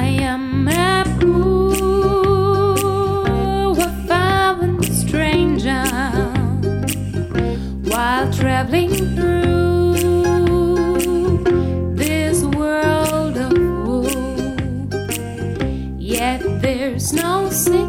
am a poor foreign stranger while traveling through this world of woe. Yet there's no sin